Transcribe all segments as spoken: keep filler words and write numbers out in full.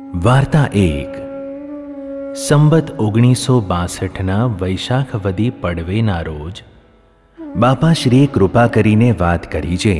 વાર્તા એક. સંવત ઓગણીસો બાસઠના વૈશાખ વદી પડવેના રોજ બાપાશ્રીએ કૃપા કરીને વાત કરી છે.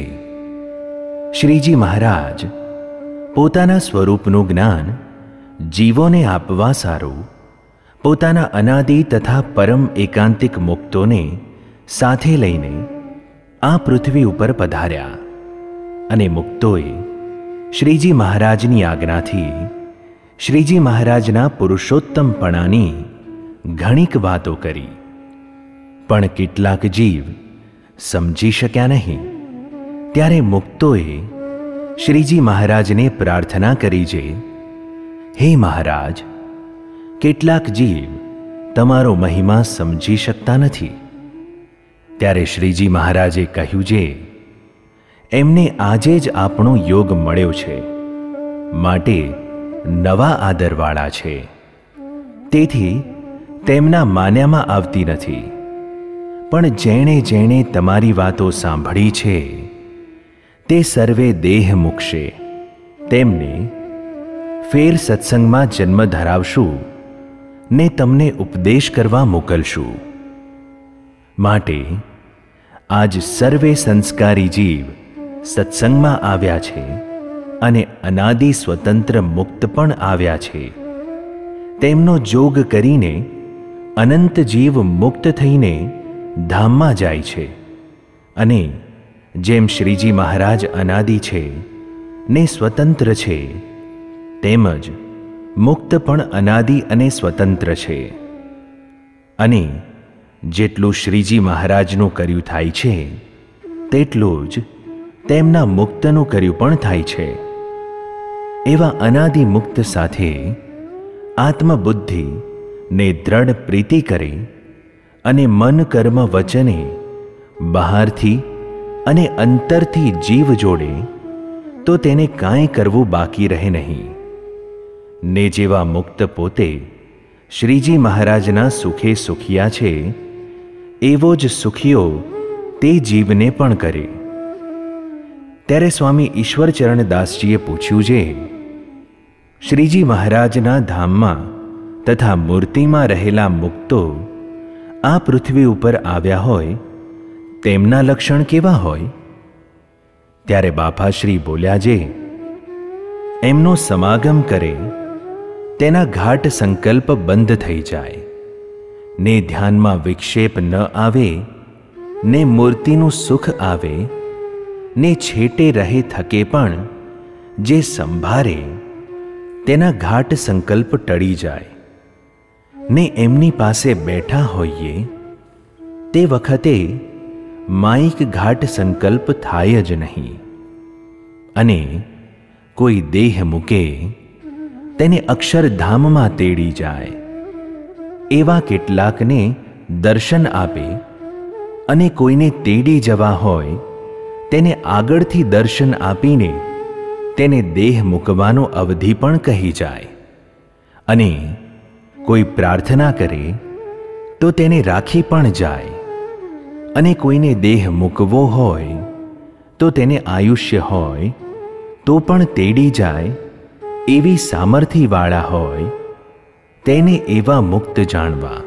શ્રીજી મહારાજ પોતાના સ્વરૂપનું જ્ઞાન જીવોને આપવા સારું પોતાના અનાદિ તથા પરમ એકાંતિક મુક્તોને સાથે લઈને આ પૃથ્વી ઉપર પધાર્યા અને મુક્તોએ શ્રીજી મહારાજની આજ્ઞાથી શ્રીજી મહારાજના પુરુષોત્તમપણાની ઘણીક વાતો કરી, પણ કેટલાક જીવ સમજી શક્યા નહીં. ત્યારે મુક્તોએ શ્રીજી મહારાજને પ્રાર્થના કરી છે, હે મહારાજ, કેટલાક જીવ તમારો મહિમા સમજી શકતા નથી. ત્યારે શ્રીજી મહારાજે કહ્યું છે, એમને આજે જ આપણો યોગ મળ્યો છે, માટે નવા આદરવાળા છે, તેથી તેમના માન્યામાં આવતી નથી. પણ જેણે જેણે તમારી વાતો સાંભળી છે તે સર્વે દેહ મૂકશે. તેમને ફેર સત્સંગમાં જન્મ ધરાવશું ને તમને ઉપદેશ કરવા મોકલશું. માટે આજ સર્વે સંસ્કારી જીવ સત્સંગમાં આવ્યા છે અને અનાદિ સ્વતંત્ર મુક્ત પણ આવ્યા છે. તેમનો જોગ કરીને અનંત જીવ મુક્ત થઈને ધામમાં જાય છે. અને જેમ શ્રીજી મહારાજ અનાદિ છે ને સ્વતંત્ર છે, તેમજ મુક્ત પણ અનાદિ અને સ્વતંત્ર છે. અને જેટલું શ્રીજી મહારાજનું કર્યું થાય છે તેટલું જ તેમના મુક્તનું કર્યું પણ થાય છે. એવા અનાદિ મુક્ત સાથે આત્મબુદ્ધિ ને દ્રઢ પ્રીતિ કરે અને મન કર્મ વચને બહારથી અને અંતરથી જીવ જોડે તો તેને કાંઈ કરવું બાકી રહે નહીં. ને જેવા મુક્ત પોતે શ્રીજી મહારાજના સુખે સુખિયા છે, એવો જ સુખીઓ તે જીવને પણ કરે. ત્યારે સ્વામી ઈશ્વરચરણ દાસજીએ પૂછ્યું છે, શ્રીજી મહારાજના ધામમાં તથા મૂર્તિમાં રહેલા મુક્તો આ પૃથ્વી ઉપર આવ્યા હોય તેમના લક્ષણ કેવા હોય? ત્યારે બાપાશ્રી બોલ્યા છે, એમનો સમાગમ કરે તેના ઘાટ સંકલ્પ બંધ થઈ જાય ને ધ્યાનમાં વિક્ષેપ ન આવે ને મૂર્તિનું સુખ આવે ને છેટે રહે થકે પણ જે સંભારે તેના ઘાટ સંકલ્પ ટળી જાય. ને એમની પાસે બેઠા હોઈએ તે વખતે માઈક ઘાટ સંકલ્પ થાય જ નહીં. અને કોઈ દેહ મૂકે તેને અક્ષરધામમાં તેડી જાય. એવા કેટલાકને દર્શન આપે અને કોઈને તેડી જવા હોય તેને આગળથી દર્શન આપીને તેને દેહ મૂકવાનો અવધિ પણ કહી જાય. અને કોઈ પ્રાર્થના કરે તો તેને રાખી પણ જાય. અને કોઈને દેહ મૂકવો હોય તો તેને આયુષ્ય હોય તો પણ તેડી જાય. એવી સામર્થ્યવાળા હોય તેને એવા મુક્ત જાણવા.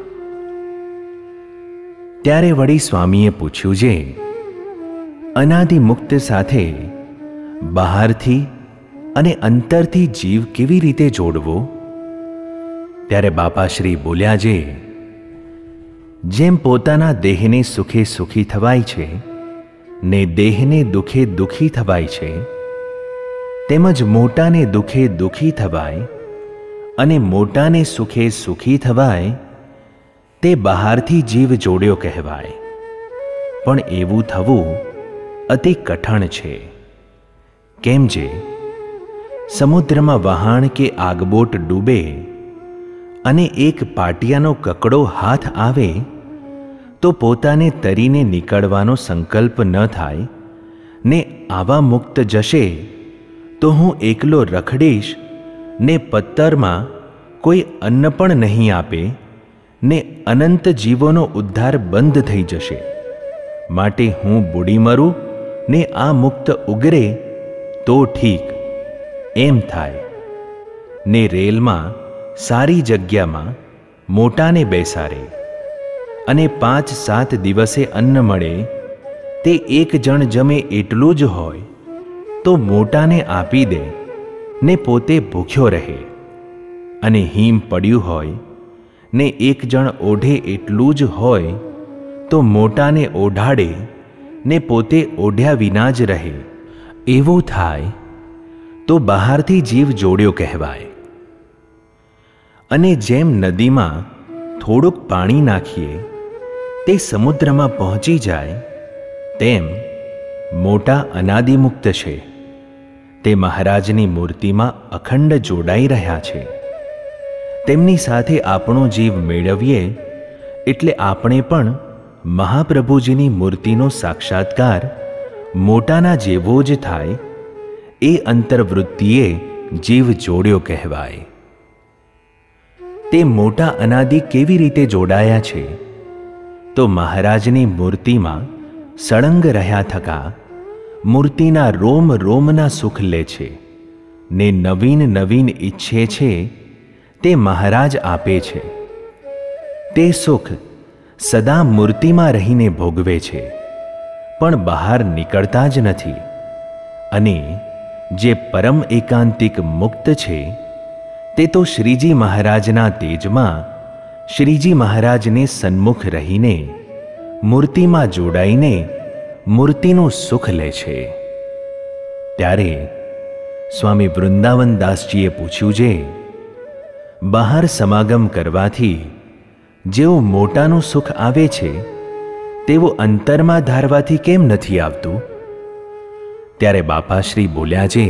ત્યારે વળી સ્વામીએ પૂછ્યું છે, અનાદિ મુક્ત સાથે બહારથી અને અંતરથી જીવ કેવી રીતે જોડવો? ત્યારે બાપાશ્રી બોલ્યા છે, જેમ પોતાના દેહને સુખે સુખી થવાય છે ને દેહને દુખે દુખી થવાય છે, તેમજ મોટાને દુખે દુખી થવાય અને મોટાને સુખે સુખી થવાય તે બહારથી જીવ જોડ્યો કહેવાય. પણ એવું થવું અતિ કઠણ છે. કેમ જે સમુદ્રમાં વહાણ કે આગબોટ ડૂબે અને એક પાટિયાનો કકડો હાથ આવે તો પોતાને તરીને નીકળવાનો સંકલ્પ ન થાય ને આવા મુક્ત જશે તો હું એકલો રખડીશ ને પત્તરમાં કોઈ અન્ન પણ નહીં આપે ને અનંત જીવોનો ઉદ્ધાર બંધ થઈ જશે. માટે હું બુડી મરું ને આ મુક્ત ઉગરે તો ઠીક, એમ થાય. ને રેલમાં સારી જગ્યામાં મોટાને બેસાડે અને પાંચ સાત દિવસે અન્ન મળે તે એક જણ જમે એટલું જ હોય તો મોટાને આપી દે ને પોતે ભૂખ્યો રહે, અને હિમ પડ્યું હોય ને એક જણ ઓઢે એટલું જ હોય તો મોટાને ઓઢાડે ને પોતે ઓઢ્યા વિના જ રહે. એવું થાય તો બહારથી જીવ જોડ્યો કહેવાય. અને જેમ નદીમાં થોડુંક પાણી નાખીએ તે સમુદ્રમાં પહોંચી જાય, તેમ મોટા અનાદિમુક્ત છે તે મહારાજની મૂર્તિમાં અખંડ જોડાઈ રહ્યા છે. તેમની સાથે આપણો જીવ મેળવીએ એટલે આપણે પણ મહાપ્રભુજીની મૂર્તિનો સાક્ષાત્કાર મોટાના જેવો જ થાય. એ અંતર્વૃત્તિએ જીવ જોડ્યો કહેવાય. તે મોટા અનાદિ કેવી રીતે જોડાયા છે? તો મહારાજની મૂર્તિમાં સળંગ રહ્યા થકા મૂર્તિના રોમ રોમના સુખ લે છે ને નવીન નવીન ઈચ્છે છે તે મહારાજ આપે છે. તે સુખ સદા મૂર્તિમાં રહીને ભોગવે છે, પણ બહાર નીકળતા જ નથી. અને જે પરમ એકાંતિક મુક્ત છે તે તો શ્રીજી મહારાજના તેજમાં શ્રીજી મહારાજને સન્મુખ રહીને મૂર્તિમાં જોડાઈને મૂર્તિનું સુખ લે છે. ત્યારે સ્વામી વૃંદાવનદાસજીએ પૂછ્યું છે, બહાર સમાગમ કરવાથી જેવું મોટાનું સુખ આવે છે તેવું અંતરમાં ધારવાથી કેમ નથી આવતું? ત્યારે બાપાશ્રી બોલ્યા છે,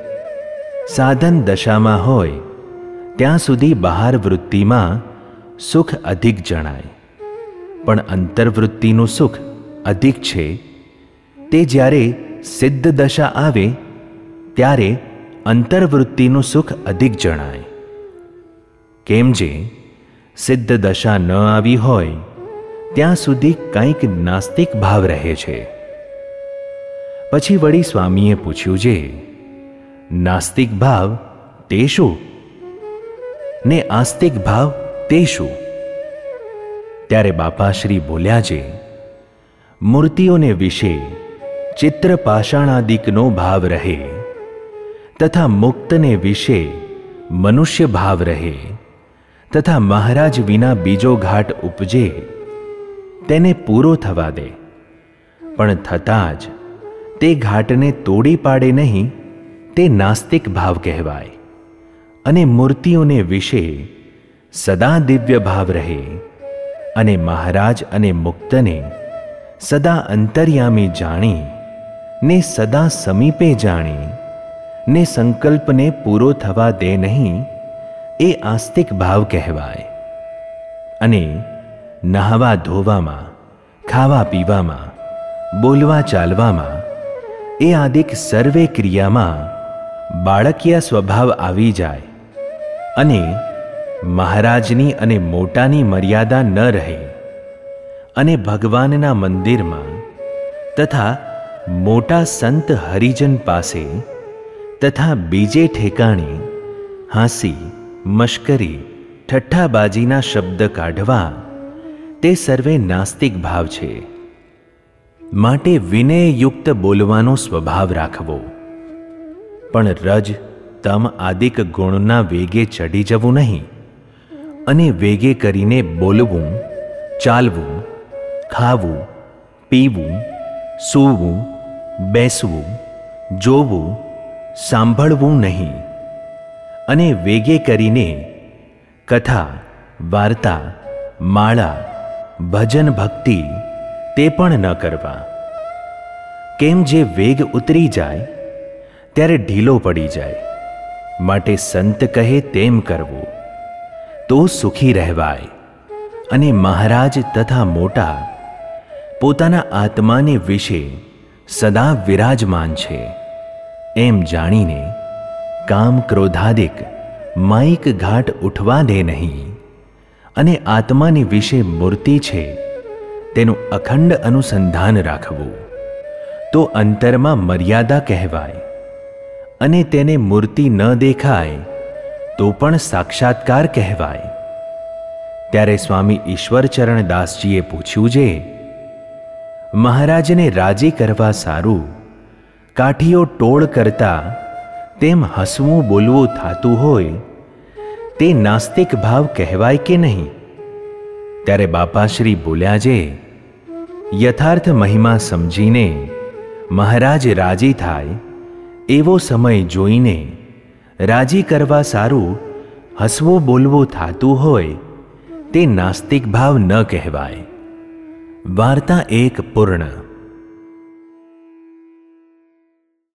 સાધન દશામાં હોય ત્યાં સુધી બહાર વૃત્તિમાં સુખ અધિક જણાય, પણ અંતર્વૃત્તિનું સુખ અધિક છે તે જ્યારે સિદ્ધ દશા આવે ત્યારે અંતર્વૃત્તિનું સુખ અધિક જણાય. કેમ જે સિદ્ધ દશા ન આવી હોય ત્યાં સુધી કંઈક નાસ્તિક ભાવ રહે છે. પછી વળી સ્વામીએ પૂછ્યું છે, નાસ્તિક ભાવ તે શું ને આસ્તિક ભાવ તે શું? ત્યારે બાપાશ્રી બોલ્યા છે, મૂર્તિઓને વિશે ચિત્ર પાષાણાદિકનો ભાવ રહે તથા મુક્તને વિશે મનુષ્ય ભાવ રહે તથા મહારાજ વિના બીજો ઘાટ ઉપજે તેને પૂરો થવા દે, પણ થતાં જ તે ઘાટને તોડી પાડે નહીં તે નાસ્તિક ભાવ કહેવાય. અને મૂર્તિઓને વિશે સદા દિવ્ય ભાવ રહે અને મહારાજ અને મુક્તને સદા અંતર્યામી જાણી ને સદા સમીપે જાણી ને સંકલ્પને પૂરો થવા દે નહીં એ આસ્તિક ભાવ કહેવાય. અને નહાવા ધોવામાં, ખાવા પીવામાં, બોલવા ચાલવામાં એ આદિક સર્વે ક્રિયામાં બાળકીયા સ્વભાવ આવી જાય અને મહારાજની અને મોટાની મર્યાદા ન રહે, અને ભગવાનના મંદિરમાં તથા મોટા સંત હરિજન પાસે તથા બીજે ઠેકાણે હાંસી, મશ્કરી, ઠઠ્ઠાબાજીના શબ્દ કાઢવા તે સર્વે નાસ્તિક ભાવ છે. માટે વિનયયુક્ત બોલવાનો સ્વભાવ રાખવો, પણ રજ તમ આદિક ગુણના વેગે ચડી જવું નહીં, અને વેગે કરીને બોલવું, ચાલવું, ખાવું, પીવું, સૂવું, બેસવું, જોવું, સાંભળવું નહીં. અને વેગે કરીને કથા, વાર્તા, માળા, ભજન ભક્તિ તે પણ ન કરવા. કેમ જે વેગ ઉતરી જાય ત્યારે ઢીલો પડી જાય, માટે સંત કહે તેમ કરવું તો સુખી રહેવાય. અને મહારાજ તથા મોટા પોતાના આત્માને વિશે સદા વિરાજમાન છે એમ જાણીને કામ ક્રોધાદિક માઇક ઘાટ ઉઠવા દે નહીં, અને આત્માની વિશે મૂર્તિ છે તેનું અખંડ અનુસંધાન રાખવું તો અંતરમાં મર્યાદા કહેવાય. અને તેને મૂર્તિ ન દેખાય તો પણ સાક્ષાત્કાર કહેવાય. ત્યારે સ્વામી ઈશ્વરચરણ દાસજીએ પૂછ્યું છે, મહારાજને રાજી કરવા સારું કાઠીઓ ટોળ કરતા તેમ હસવું બોલવું થાતું હોય તે નાસ્તિક ભાવ કહેવાય કે નહીં? ત્યારે બાપાશ્રી બોલ્યા છે, યથાર્થ મહિમા સમજીને મહારાજ રાજી થાય એવો સમય જોઈને રાજી કરવા સારું હસવું બોલવું થાતું હોય તે નાસ્તિક ભાવ ન કહેવાય. વાર્તા એક પૂર્ણ.